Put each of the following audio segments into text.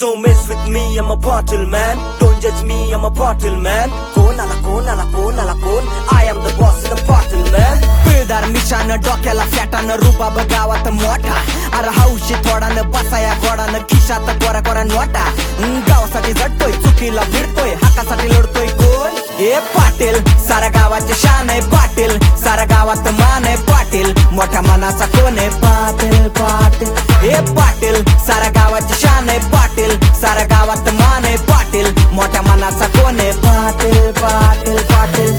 Don't mess with me, I'm a bottle man. Don't judge me, I'm a bottle man. कोणाला कोणाला कोणाला कोण I am the boss in the bottle man. पिळदार मिशान डोक्याला फॅटानं रुबाब गावात मोठा अरे हौशी थोडानं बसाया गोडानं खिशात कोरा कोरा नोटा गावासाठी झटतोय चुकीला भिडतोय हक्कासाठी लढतोय कोण ए पाटील सारा गावाचे शान आहे पाटील सारा गावात मान आहे पाटील मोठ्या मनाचा कोण आहे पाटील पाटील ए पाटील सारा गावाचे शान आहे पाटील सारा गावात मान आहे पाटील मोठ्या मनाचा कोण आहे पाटील पाटील पाटील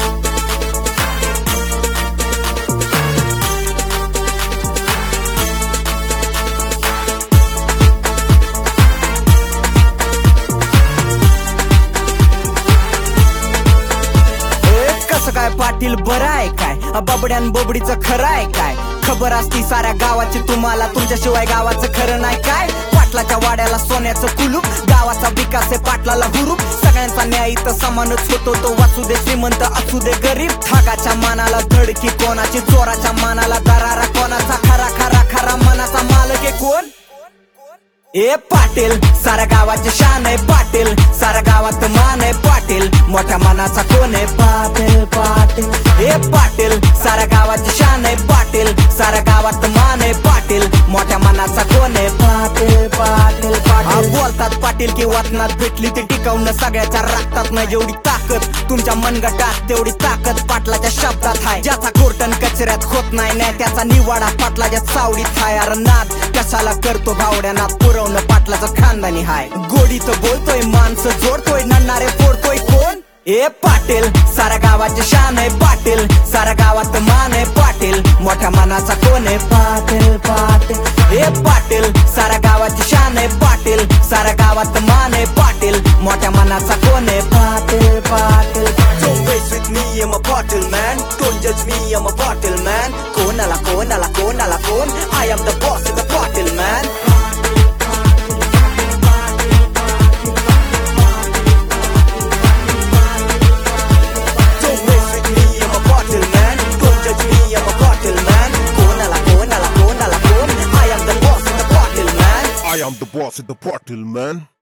काय पाटील बरं आहे काय बबड्यान बोबडीचं खरं आहे काय खबर असती साऱ्या गावाची तुम्हाला तुमच्याशिवाय गावाचं खरं नाही काय पाटलाच्या वाड्याला सोन्याचं कुलूप गावाचा विकास आहे पाटलाला हुरूप सगळ्यांचा न्याय इथं समानच होतो तो वाचू दे श्रीमंत असू दे गरीब ठागाच्या मानाला धडकी कोणाची चोराच्या मानाला दरारा कोणाचा खरा खरा खरा मनाचा मालक आहे कोण ए पाटील सारा गावाचे शान आहे पाटील सारा गावात मान आहे पाटील मोठ्या मनाचा कोण आहे पाटील पाटील ए पाटील सारा गावाचे शान आहे पाटील सारा गावात मान आहे पाटील मोठ्या मनाचा कोण आहे पाटील पाटील पाटील बोलतात पाटील की वाटणात भेटली ती टिकवणं सगळ्याच्या रक्तात नाही जेवढी ताकद तुमच्या मनगटात तेवढी ताकद पाटलाच्या शब्दात आहे ज्याचा कोर्टन कचऱ्यात होत नाही त्याचा निवाडा पाटलाच्या सावडीत आहे अरे नाद कशाला करतो भावड्यानात पुरवणं पाटलाचं खानदानी हाय गोडीत बोलतोय माणसं जोडतोय नन्नारे फोडतोय कोण ए पाटील सारा गावाचे शान आहे पाटील सारा गावात मान आहे पाटील मोठ्या मनाचा कोण आहे पाटील पाटील ए पाटील सारा गावाचे शान आहे पाटील सारा गावात मान आहे पाटील मोठ्या मनाचा कोण आहे Patil Patil Don't mess with me, I'm a bottle man. Don't judge me, I'm a bottle man. कोणाला कोणाला कोणाला कोण I am the boss in the bottle man. Don't mess with me, I'm a bottle man. Don't judge me, I'm a bottle man. कोणाला कोणाला कोणाला कोण I am the boss in the bottle man. I am the boss in the bottle, man.